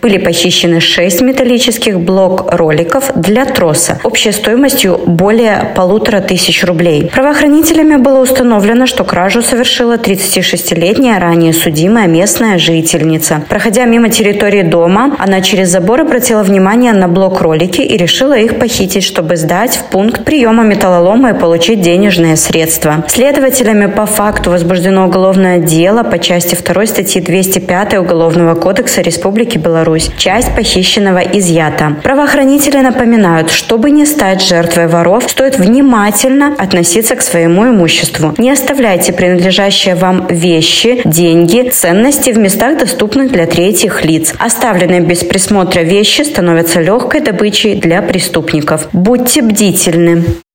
Были похищены 6 металлических блок-роликов для троса общей стоимостью более 1500 рублей. Правоохранителями было установлено, что кражу совершила 36-летняя ранее судимая местная жительница. Проходя мимо территории дома, она через забор обратила внимание на блок-ролики и решила их похитить, чтобы сдать в пункт приема металлолома и получить денежные средства. Следователями по факту возбуждено уголовное дело по части 2 статьи 205 Уголовного кодекса Республики Беларусь. Часть похищенного изъята. Правоохранители напоминают, чтобы не стать жертвой воров, стоит внимательно относиться к своему имуществу. Не оставляйте принадлежащие вам вещи, деньги, ценности в местах, доступных для третьих лиц. Оставленные без присмотра вещи становятся легкой добычей для преступников. Будьте бдительны.